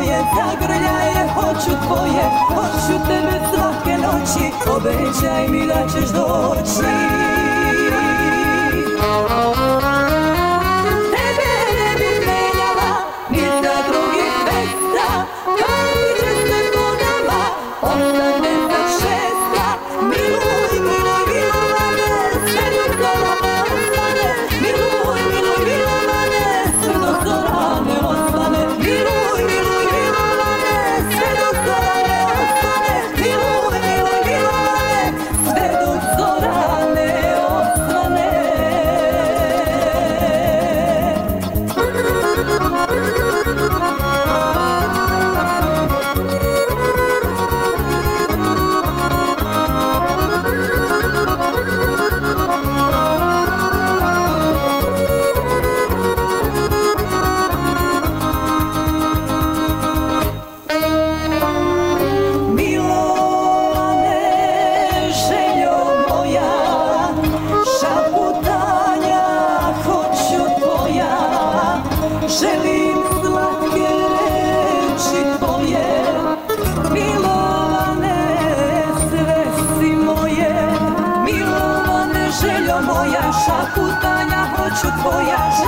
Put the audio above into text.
moje zagrljaje, hoću tvoje, hoću tebe svake noći, obećaj mi da ćeš doći. Tebe ne bih menjala, ni za drugih mesta, kaže se po nama, ostane za šesta. Miluj, miluj, milovane, sve dok zora ne ostane. Miluj, miluj, milovane, sve dok zora ne ostane. Miluj, miluj, milovane, sve dok zora ne ostane. Miluj, miluj, milovane, sve dok zora ne ostane. Milovane, željo moja, šaputanja hoću tvoja, želim slatke reči tvoje. Milovane, sve si moje, Milovane, željo moja, šaputanja hoću tvoja,